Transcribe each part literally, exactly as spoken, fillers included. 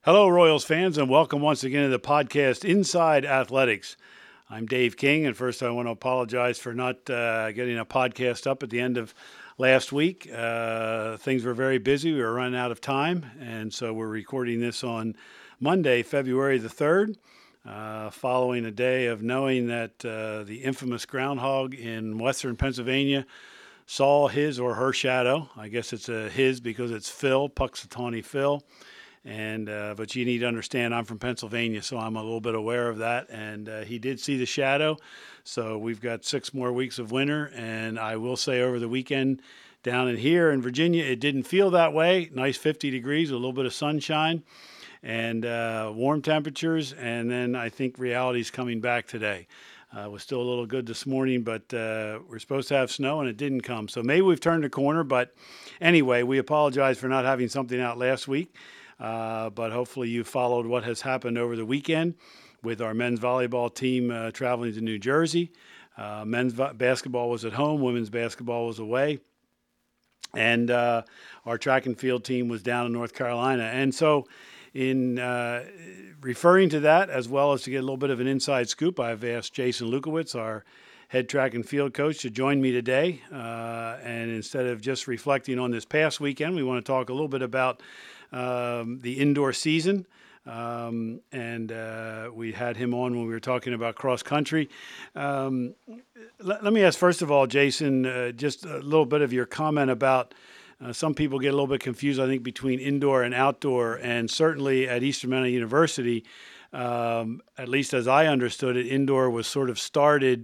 Hello, Royals fans, and welcome once again to the podcast Inside Athletics. I'm Dave King, and first I want to apologize for not uh, getting a podcast up at the end of last week. Uh, things were very busy. We were running out of time, and so we're recording this on Monday, February the third, uh, following a day of knowing that uh, the infamous groundhog in western Pennsylvania saw his or her shadow. I guess it's a his because it's Phil, Punxsutawney Phil. And uh, but you need to understand, I'm from Pennsylvania, so I'm a little bit aware of that. And uh, he did see the shadow. So we've got six more weeks of winter. And I will say over the weekend down in here in Virginia, it didn't feel that way. Nice fifty degrees, a little bit of sunshine and uh, warm temperatures. And then I think reality's coming back today. Uh, it was still a little good this morning, but uh, we're supposed to have snow, and it didn't come. So maybe we've turned a corner. But anyway, we apologize for not having something out last week. Uh, but hopefully you followed what has happened over the weekend with our men's volleyball team uh, traveling to New Jersey. Uh, men's v- basketball was at home. Women's basketball was away. And uh, our track and field team was down in North Carolina. And so in uh, referring to that, as well as to get a little bit of an inside scoop, I've asked Jason Lukowitz, our head track and field coach, to join me today. Uh, and instead of just reflecting on this past weekend, we want to talk a little bit about Um, the indoor season, um, and uh, we had him on when we were talking about cross country. Um, let, let me ask, first of all, Jason, uh, just a little bit of your comment about uh, some people get a little bit confused, I think, between indoor and outdoor, and certainly at Eastern Mennonite University, um, at least as I understood it, indoor was sort of started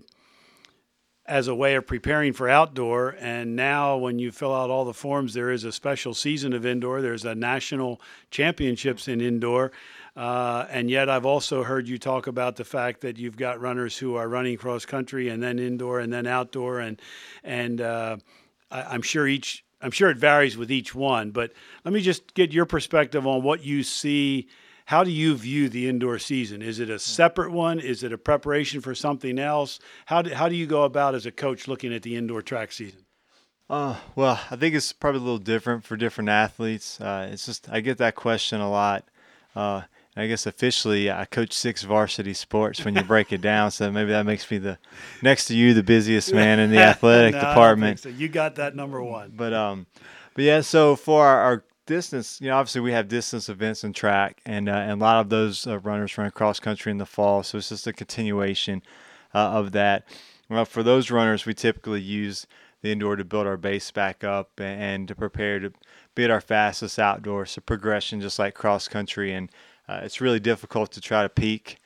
as a way of preparing for outdoor. And now when you fill out all the forms, there is a special season of indoor. There's a national championships in indoor. Uh, and yet I've also heard you talk about the fact that you've got runners who are running cross country and then indoor and then outdoor. And, and uh, I, I'm sure each, I'm sure it varies with each one, but let me just get your perspective on what you see. How do you view the indoor season? Is it a separate one? Is it a preparation for something else? How do, how do you go about as a coach looking at the indoor track season? Uh, well, I think it's probably a little different for different athletes. Uh, it's just I get that question a lot. Uh, I guess officially I coach six varsity sports when you break it down, so maybe that makes me the next to you the busiest man in the athletic no, department. I don't think so. You got that number one. But um, but yeah. So for our, our distance, you know, obviously we have distance events in track, and uh, and a lot of those uh, runners run cross country in the fall. So it's just a continuation uh, of that. Well, for those runners, we typically use the indoor to build our base back up and, and to prepare to be at our fastest outdoor. So progression, just like cross country, and uh, it's really difficult to try to peak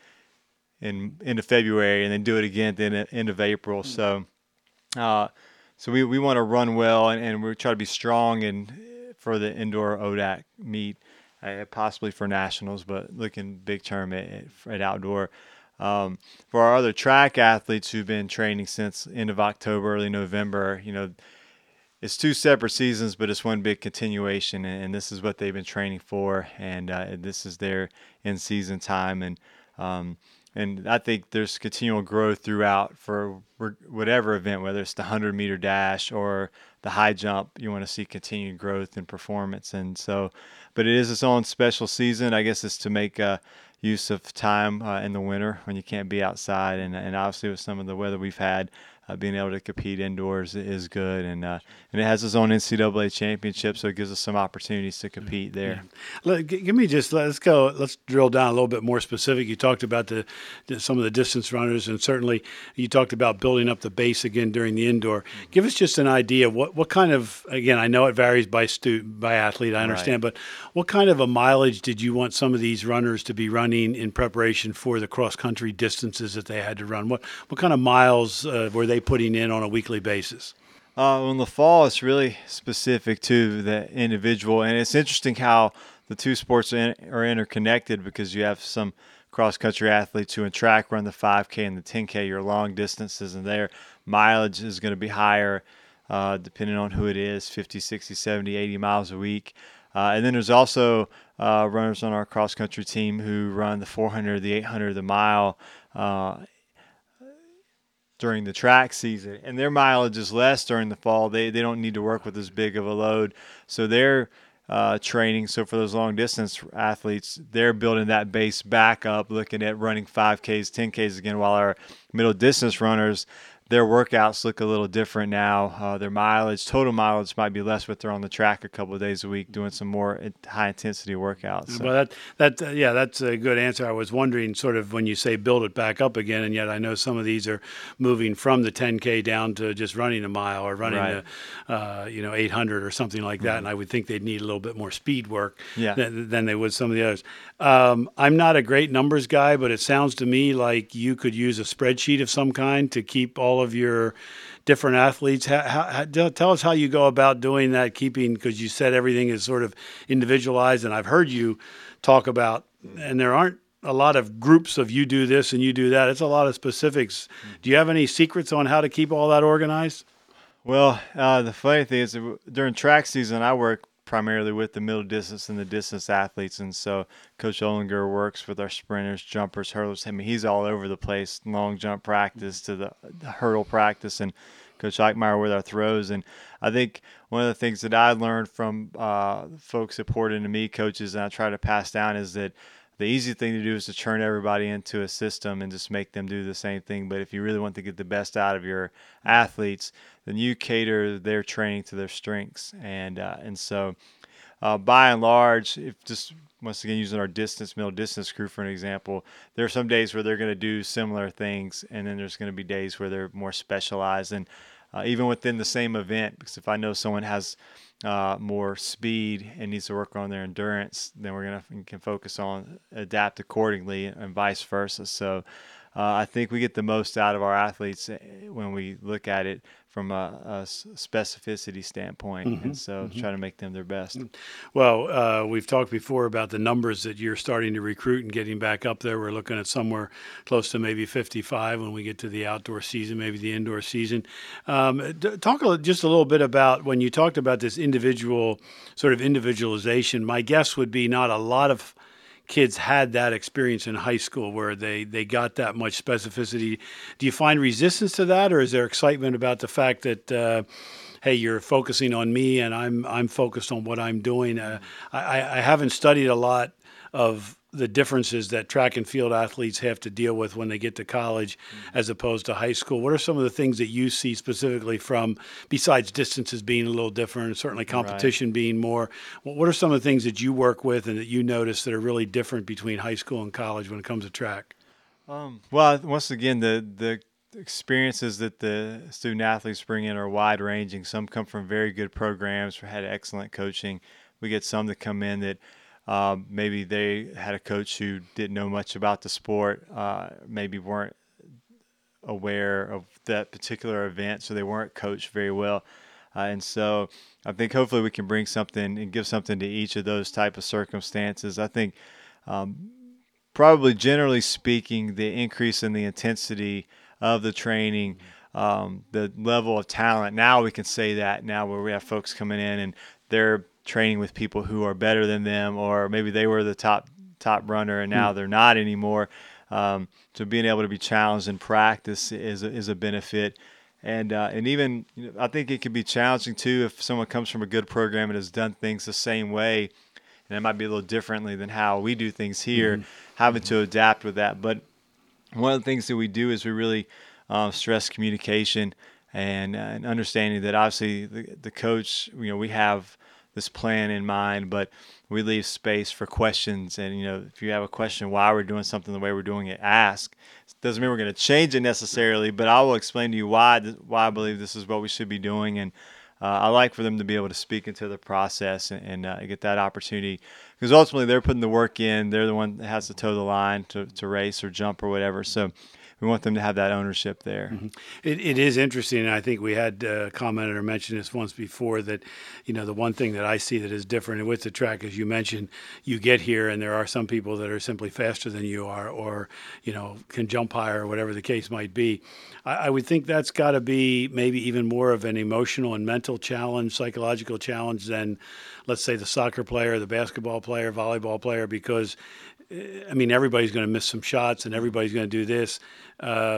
in into February and then do it again at the end, end of April. So, uh, so we we want to run well, and, and we try to be strong and for the indoor O D A C meet, uh, possibly for nationals, but looking big term at, at outdoor. Um, for our other track athletes who've been training since end of October, early November, you know, it's two separate seasons, but it's one big continuation, and, and this is what they've been training for, and uh, this is their in-season time, and um, and I think there's continual growth throughout for whatever event, whether it's the hundred meter dash or the high jump. You want to see continued growth and performance, and so, but it is its own special season. I guess it's to make uh, use of time uh, in the winter when you can't be outside, and and obviously with some of the weather we've had, uh, being able to compete indoors is good, and uh, and it has its own N C double A championship, so it gives us some opportunities to compete there. Yeah. Let, give me just let's go. Let's drill down a little bit more specific. You talked about the, the some of the distance runners, and certainly you talked about building up the base again during the indoor. Give us just an idea what what kind of, again, I know it varies by stu by athlete, I understand, right, but what kind of a mileage did you want some of these runners to be running in preparation for the cross country distances that they had to run? What what kind of miles uh, were they putting in on a weekly basis? Uh, in the fall, it's really specific to the individual, and it's interesting how the two sports are, in, are interconnected, because you have some cross-country athletes who in track run the five K and the ten K, your long distances, and their mileage is going to be higher uh, depending on who it is, fifty, sixty, seventy, eighty miles a week. Uh, and then there's also uh, runners on our cross-country team who run the four hundred, the eight hundred, the mile uh, during the track season, and their mileage is less during the fall. They they don't need to work with as big of a load, so they're uh, training. So for those long distance athletes, they're building that base back up, looking at running five Ks, ten Ks again, while our middle distance runners, their workouts look a little different now. Uh, their mileage, total mileage might be less, but they're on the track a couple of days a week doing some more high intensity workouts. So. Well, that that uh, yeah, that's a good answer. I was wondering, sort of, when you say build it back up again, and yet I know some of these are moving from the ten K down to just running a mile or running right. a uh, you know eight hundred or something like that. Mm-hmm. And I would think they'd need a little bit more speed work yeah. than, than they would some of the others. Um, I'm not a great numbers guy, but it sounds to me like you could use a spreadsheet of some kind to keep all of your different athletes. How, how, tell us how you go about doing that, keeping, because you said everything is sort of individualized, and I've heard you talk about, and there aren't a lot of groups of you do this and you do that. It's a lot of specifics. Do you have any secrets on how to keep all that organized? Well, uh, the funny thing is, during track season, I work primarily with the middle distance and the distance athletes, and so Coach Olinger works with our sprinters, jumpers, hurdlers. I mean, he's all over the place, long jump practice to the, the hurdle practice, and Coach Eichmeyer with our throws. And I think one of the things that I learned from uh, folks that poured into me, coaches, and I try to pass down, is that the easy thing to do is to turn everybody into a system and just make them do the same thing. But if you really want to get the best out of your athletes, then you cater their training to their strengths. And uh, and so uh, by and large, if just once again using our distance, middle distance crew for an example, there are some days where they're going to do similar things, and then there's going to be days where they're more specialized. And uh, even within the same event, because if I know someone has Uh, more speed and needs to work on their endurance, then we're gonna we can focus on adapt accordingly, and vice versa. So uh, I think we get the most out of our athletes when we look at it from a, a specificity standpoint, mm-hmm. and so mm-hmm. try to make them their best. Well, uh, we've talked before about the numbers that you're starting to recruit and getting back up there. We're looking at somewhere close to maybe fifty-five when we get to the outdoor season, maybe the indoor season. Um, talk a, just a little bit about when you talked about this individual sort of individualization. My guess would be not a lot of kids had that experience in high school where they, they got that much specificity. Do you find resistance to that, or is there excitement about the fact that, uh, hey, you're focusing on me and I'm I'm focused on what I'm doing? Uh, I, I haven't studied a lot of the differences that track and field athletes have to deal with when they get to college mm-hmm. as opposed to high school. What are some of the things that you see specifically from, besides distances being a little different, and certainly competition right. being more, what are some of the things that you work with and that you notice that are really different between high school and college when it comes to track? Um, well, once again, the, the experiences that the student athletes bring in are wide ranging. Some come from very good programs, had excellent coaching. We get some that come in that Uh, maybe they had a coach who didn't know much about the sport, uh, maybe weren't aware of that particular event, so they weren't coached very well. Uh, and so I think hopefully we can bring something and give something to each of those type of circumstances. I think um, probably generally speaking, the increase in the intensity of the training, um, the level of talent, now we can say that now where we have folks coming in and they're training with people who are better than them, or maybe they were the top top runner and now they're not anymore. Um, so being able to be challenged in practice is a, is a benefit, and uh, and even you know, I think it can be challenging too if someone comes from a good program and has done things the same way, and it might be a little differently than how we do things here, mm-hmm. having to adapt with that. But one of the things that we do is we really um, stress communication and, uh, and understanding that obviously the, the coach, you know, we have this plan in mind, but we leave space for questions. And, you know, if you have a question why we're doing something the way we're doing it, ask. It doesn't mean we're going to change it necessarily, but I will explain to you why why I believe this is what we should be doing. And uh, I like for them to be able to speak into the process and, and uh, get that opportunity, because ultimately they're putting the work in. They're the one that has to toe the line to, to race or jump or whatever. So we want them to have that ownership there. Mm-hmm. It, it is interesting, and I think we had uh, commented or mentioned this once before, that, you know, the one thing that I see that is different with the track, as you mentioned, you get here and there are some people that are simply faster than you are, or, you know, can jump higher, or whatever the case might be. I, I would think that's got to be maybe even more of an emotional and mental challenge, psychological challenge than, let's say, the soccer player, the basketball player, volleyball player, because I mean, everybody's going to miss some shots and everybody's going to do this. Uh,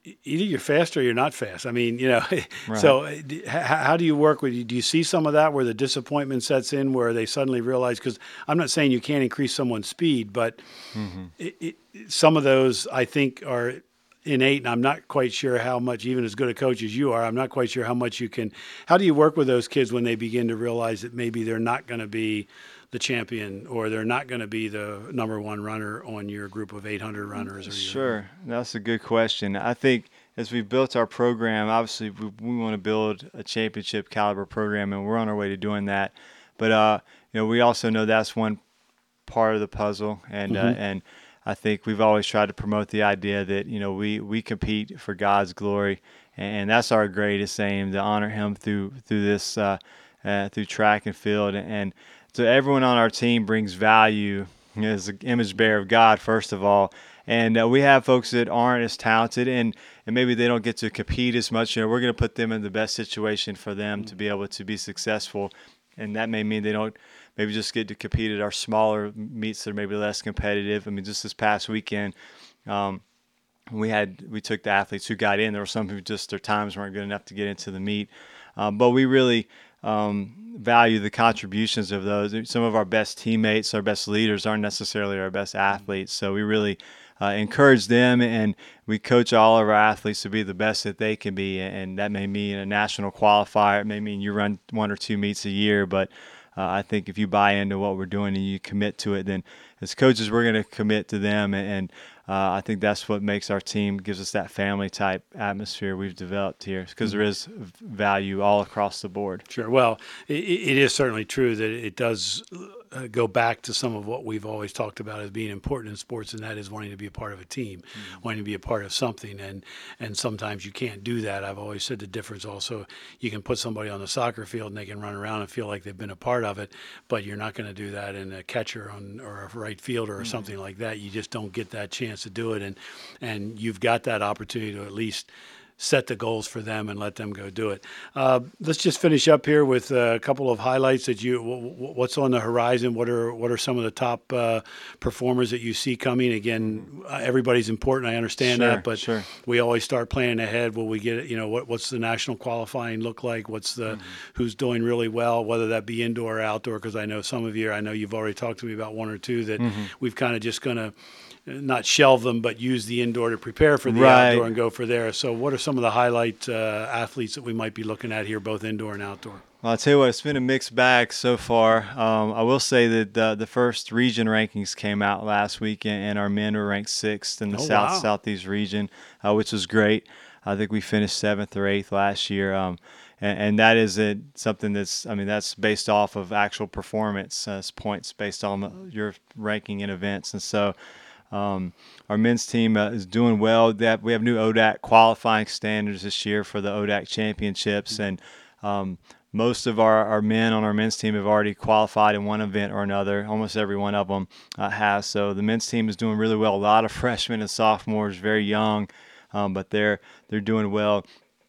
either you're fast or you're not fast. I mean, you know, Right. so uh, d- h- how do you work with you? Do you see some of that where the disappointment sets in, where they suddenly realize, because I'm not saying you can't increase someone's speed, but Mm-hmm. it, it, some of those I think are innate, and I'm not quite sure how much, even as good a coach as you are, I'm not quite sure how much you can, how do you work with those kids when they begin to realize that maybe they're not going to be the champion, or they're not going to be the number one runner on your group of eight hundred runners? Or your, Sure, that's a good question. I think as we built our program, obviously we, we want to build a championship caliber program, and we're on our way to doing that. But uh, you know, we also know that's one part of the puzzle, and Mm-hmm. uh, and I think we've always tried to promote the idea that, you know, we, we compete for God's glory, and that's our greatest aim, to honor Him through through this uh, uh, through track and field. And so everyone on our team brings value as an image bearer of God, first of all. And uh, we have folks that aren't as talented, and, and maybe they don't get to compete as much. You know, we're going to put them in the best situation for them to be able to be successful, and that may mean they don't maybe just get to compete at our smaller meets that are maybe less competitive. I mean, just this past weekend, um, we had we took the athletes who got in. There were some who just their times weren't good enough to get into the meet, um, but we really um, value the contributions of those. Some of our best teammates, our best leaders, aren't necessarily our best athletes, so we really uh, encourage them, and we coach all of our athletes to be the best that they can be. And that may mean a national qualifier. It may mean you run one or two meets a year, but Uh, I think if you buy into what we're doing and you commit to it, then as coaches, we're going to commit to them. And, and uh, I think that's what makes our team, gives us that family type atmosphere we've developed here, because there is value all across the board. Sure. Well, it, it is certainly true that it does uh, go back to some of what we've always talked about as being important in sports, and that is wanting to be a part of a team, mm-hmm. wanting to be a part of something. And and sometimes you can't do that. I've always said the difference also, you can put somebody on the soccer field and they can run around and feel like they've been a part of it, but you're not going to do that in a catcher on, or a right fielder or mm-hmm. something like that. You just don't get that chance to do it. And, and you've got that opportunity to at least set the goals for them and let them go do it. Uh, let's just finish up here with a couple of highlights that you, what's on the horizon? What are, what are some of the top uh, performers that you see coming? Again, everybody's important. I understand sure, that, but sure. we always start planning ahead. Will we get, you know, what, what's the national qualifying look like? What's the, mm-hmm. who's doing really well, whether that be indoor or outdoor? Because I know some of you, I know you've already talked to me about one or two that mm-hmm. we've kind of just going to not shelve them, but use the indoor to prepare for the right. outdoor and go for there. So what are some of the highlight uh, athletes that we might be looking at here, both indoor and outdoor? Well, I'll tell you what, it's been a mixed bag so far. Um, I will say that the, the first region rankings came out last week, and our men were ranked sixth in the oh, South wow. Southeast region, uh, which was great. I think we finished seventh or eighth last year. Um, And, and that is it, something that's, I mean, that's based off of actual performance, uh, points based on your ranking in events. And so um, our men's team uh, is doing well. That we have new O D A C qualifying standards this year for the O D A C championships. And um, most of our, our men on our men's team have already qualified in one event or another. Almost every one of them uh, has. So the men's team is doing really well. A lot of freshmen and sophomores, very young, um, but they're they're doing well.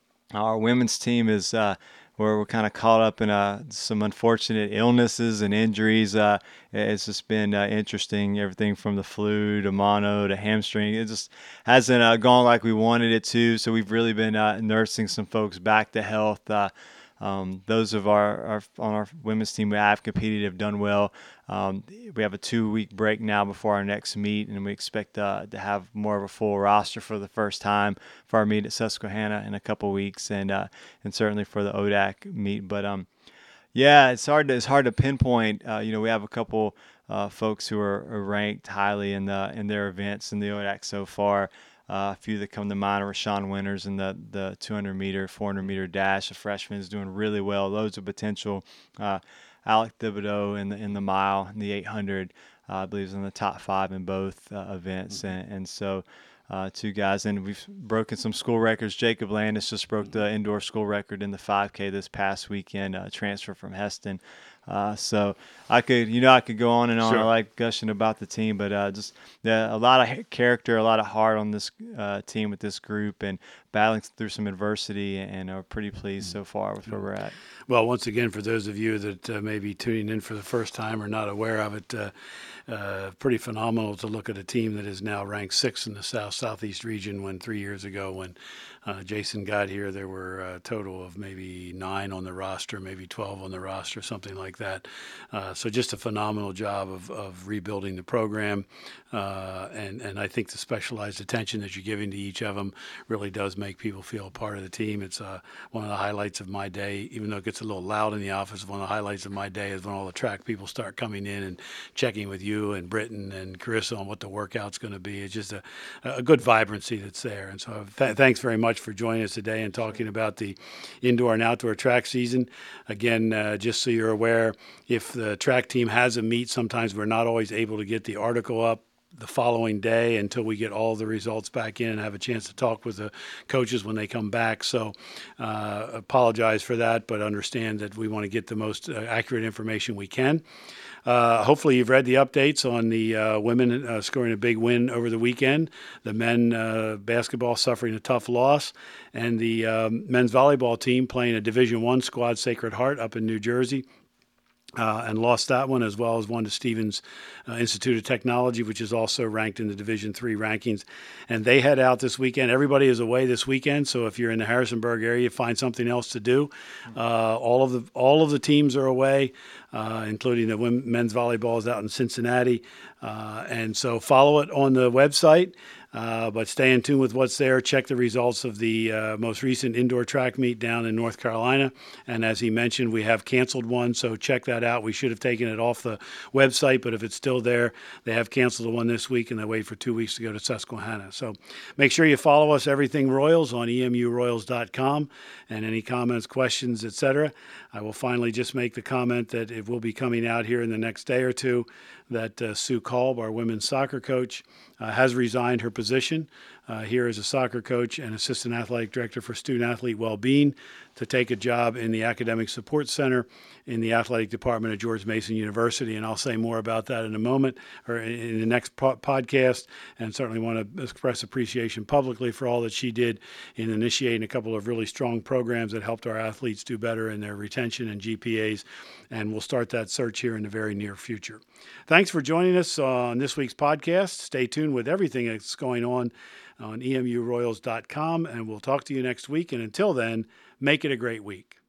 Our women's team is uh, where we're kind of caught up in uh, some unfortunate illnesses and injuries. Uh, it's just been uh, interesting, everything from the flu to mono to hamstring. It just hasn't uh, gone like we wanted it to, so we've really been uh, nursing some folks back to health. Uh, Um, those of our, our on our women's team who have competed have done well. Um, we have a two-week break now before our next meet, and we expect uh, to have more of a full roster for the first time for our meet at Susquehanna in a couple weeks, and uh, and certainly for the O D A C meet. But um, yeah, it's hard to it's hard to pinpoint. Uh, you know, we have a couple uh, folks who are, are ranked highly in the in their events in the O D A C so far. Uh, a few that come to mind are Rashawn Winters in the, the two hundred meter, four hundred meter dash. A freshman is doing really well. Loads of potential. Uh, Alec Thibodeau in the in the mile, in the eight hundred, uh, I believe is in the top five in both uh, events. Mm-hmm. And, and so uh, two guys. And we've broken some school records. Jacob Landis just broke the indoor school record in the five K this past weekend, uh, transfer from Heston. Uh, so I could, you know, I could go on and on. Sure. I like gushing about the team, but uh, just yeah, a lot of character, a lot of heart on this uh, team with this group, and battling through some adversity, and are pretty pleased so far with where we're at. Well, once again, for those of you that uh, may be tuning in for the first time or not aware of it, uh, uh, pretty phenomenal to look at a team that is now ranked sixth in the South Southeast region. When three years ago, when uh, Jason got here, there were a total of maybe nine on the roster, maybe twelve on the roster, something like that. Uh, so just a phenomenal job of, of rebuilding the program, uh, and and I think the specialized attention that you're giving to each of them really does make people feel a part of the team. It's uh, one of the highlights of my day, even though it gets a little loud in the office. One of the highlights of my day is when all the track people start coming in and checking with you and Britton and Carissa on what the workout's going to be. It's just a, a good vibrancy that's there. And so th- thanks very much for joining us today and talking about the indoor and outdoor track season. Again, uh, just so you're aware, if the track team has a meet, sometimes we're not always able to get the article up the following day until we get all the results back in and have a chance to talk with the coaches when they come back. So uh, apologize for that, but understand that we want to get the most uh, accurate information we can. Uh, hopefully you've read the updates on the uh, women uh, scoring a big win over the weekend, the men uh, basketball suffering a tough loss, and the um, men's volleyball team playing a Division One squad, Sacred Heart, up in New Jersey. Uh, and lost that one, as well as one to Stevens uh, Institute of Technology, which is also ranked in the Division Three rankings. And they head out this weekend. Everybody is away this weekend, so if you're in the Harrisonburg area, find something else to do. Uh, all of the all of the teams are away, uh, including the women, men's volleyball is out in Cincinnati. Uh, and so follow it on the website. Uh, but stay in tune with what's there. Check the results of the uh, most recent indoor track meet down in North Carolina. And as he mentioned, we have canceled one, so check that out. We should have taken it off the website, but if it's still there, they have canceled the one this week, and they wait for two weeks to go to Susquehanna. So make sure you follow us, Everything Royals, on E M U Royals dot com, and any comments, questions, et cetera. I will finally just make the comment that it will be coming out here in the next day or two that uh, Sue Kolb, our women's soccer coach, uh, has resigned her position uh, here as a soccer coach and assistant athletic director for student-athlete well-being to take a job in the academic support center in the athletic department at George Mason University. And I'll say more about that in a moment, or in the next po- podcast, and certainly want to express appreciation publicly for all that she did in initiating a couple of really strong programs that helped our athletes do better in their retention and G P As. And we'll start that search here in the very near future. Thanks for joining us on this week's podcast. Stay tuned with everything that's going on on E M U Royals dot com, and we'll talk to you next week. And until then, make it a great week.